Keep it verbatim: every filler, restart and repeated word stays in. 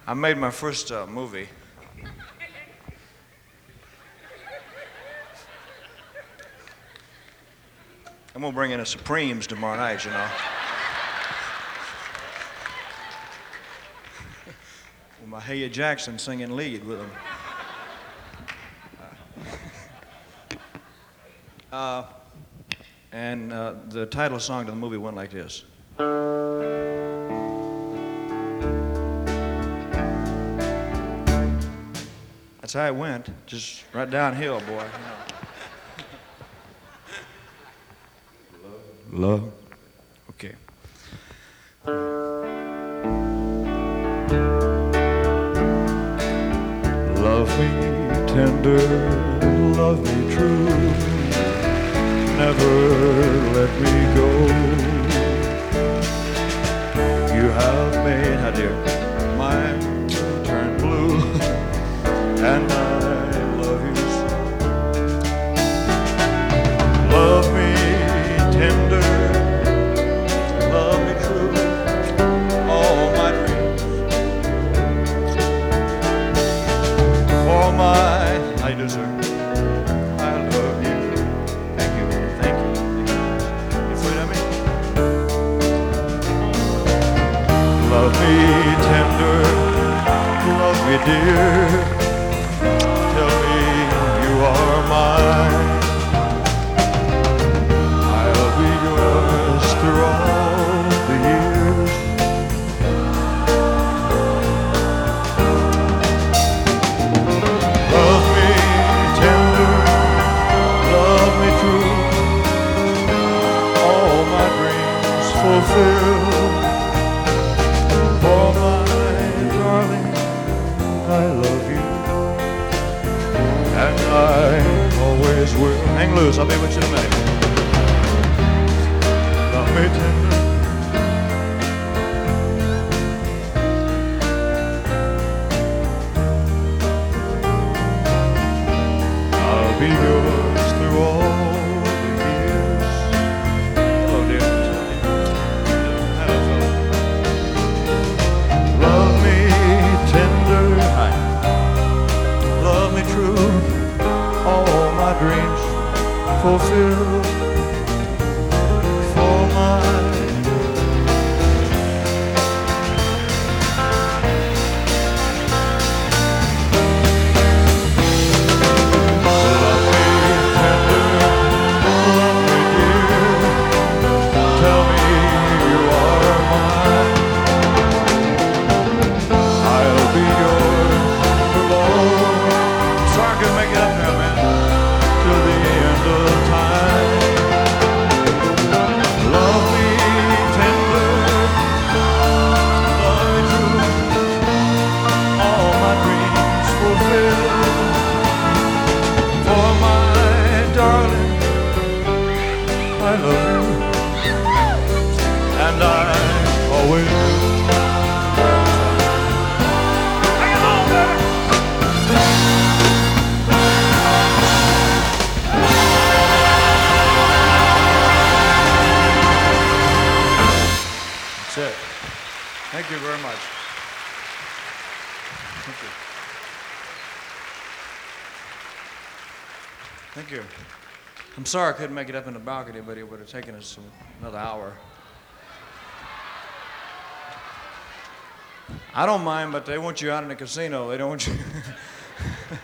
I made my first uh, movie. I'm gonna bring in the Supremes tomorrow night, you know. With Mahalia Jackson singing lead with them. Uh, and uh, the title song to the movie went like this. That's how it went, just right downhill, boy. You know. Love. Okay. Love me tender, love me true, never let me go. You have made, how dear, my turn blue, and I love you so. Love me tender, love me true, all my dreams. For my, I deserve, I love you. Thank you, thank you, thank you. You afraid of me? Love me tender, love me dear. Tell me you are mine. I'll be yours through all the years. Love me tender, love me true, all my dreams fulfill. For my darling, I love you, and I always will. Hang loose, I'll be with you in a minute. Love me tender. I'll be yours through all the years. Hello, dear. Hello, fellow. Love me tender. Hi. Love me true. All my dreams fulfill. For my love me tender, love me dear. Tell me you are mine. I'll be yours till all. Sorry I couldn't make it up now, man. Till the end of time. Love me tender, love me true, all my dreams fulfill. For my darling, I love you, and I always will. Hang on, baby. That's it. Thank you very much. Thank you. Thank you. I'm sorry I couldn't make it up in the balcony, but it would have taken us another hour. I don't mind, but they want you out in the casino. They don't want you.